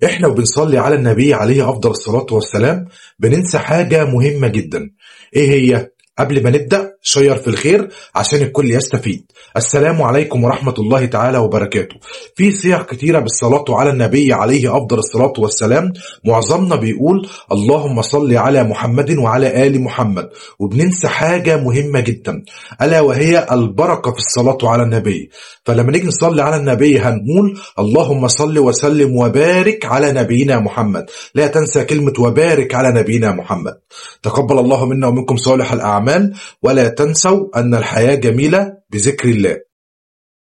احنا وبنصلي على النبي عليه افضل الصلاة والسلام بننسى حاجة مهمة جدا. ايه هي؟ قبل ما نبدأ شير في الخير عشان الكل يستفيد. السلام عليكم ورحمة الله تعالى وبركاته. في صيغ كتيرة بالصلاة على النبي عليه أفضل الصلاة والسلام، معظمنا بيقول اللهم صل على محمد وعلى آل محمد، وبننسى حاجة مهمة جدا ألا وهي البركة في الصلاة على النبي. فلما نيجي نصلي على النبي هنقول اللهم صل وسلم وبارك على نبينا محمد، لا تنسى كلمة وبارك على نبينا محمد. تقبل الله منا ومنكم صالح الأعمال، ولا تنسوا أن الحياة جميلة بذكر الله.